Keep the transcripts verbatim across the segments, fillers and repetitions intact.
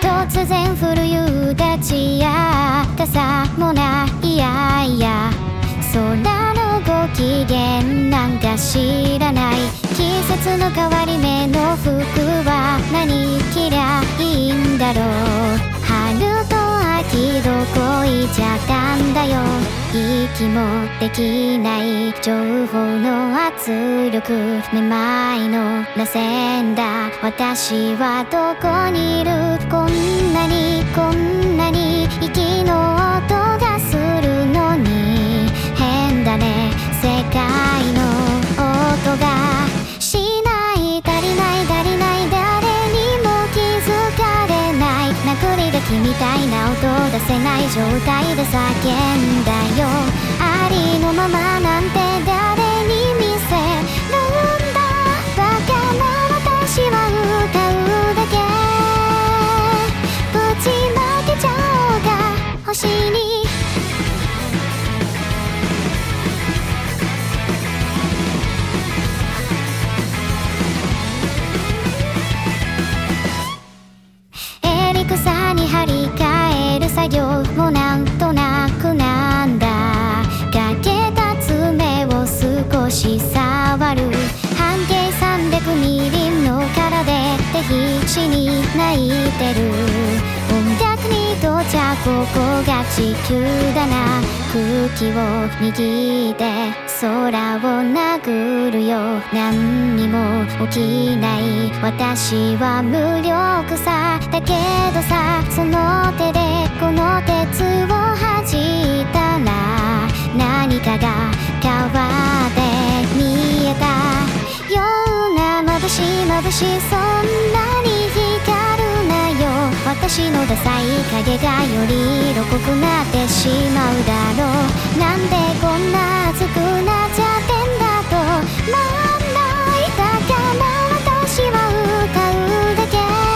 突然降る夕立や傘もないやいや空のご機嫌なんか知らない季節の変わり目の服は何着りゃいいんだろう春と秋どこ行っちゃったんだよ息もできない情報の圧力めまいの螺旋だ私はどこにいるこんなにこんなに息の音がするのに変だね世界の音がしない足りない足りない誰にも気づかれない殴り書きみたいな音を出せない状態で叫んだよありのままなんて誰に見せるんだバカな私は歌うだけぶちまけちゃおうか星に襟草に張り替える作業もなんとなくなんだかけた爪を少し触る半径さんびゃくミリの殻で手必死に泣いてる音楽に到着ここが地球だな空気を握って空を殴るよ何にも起きない私は無力さだけどさその手でこの鉄を弾いたら何かが変わって見えたような眩しい眩しいそんなに光るなよ私のダサい影がより色濃くなってしまうだろうなんでこんな熱くなっちゃってんだとなんないだから私は歌うだけ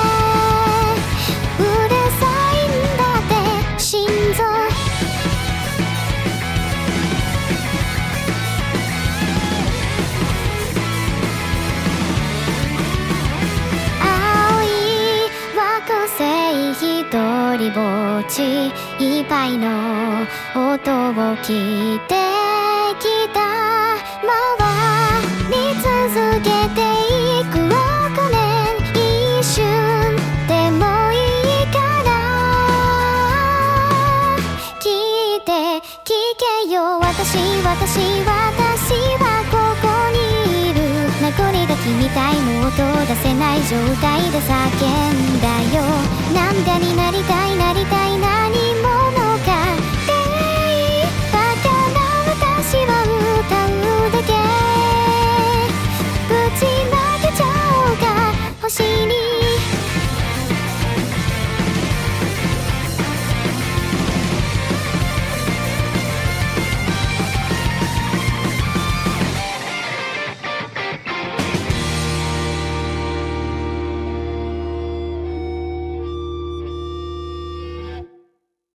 うるさいんだって心臓青い惑星一人ぼっちいっぱいの音を聞いてきた回り続けていく億年一瞬でもいいから聞いて聞けよ私私私はここにいる殴り書きみたいな音を出せない状態で叫んだよ涙になりたいなりたい何も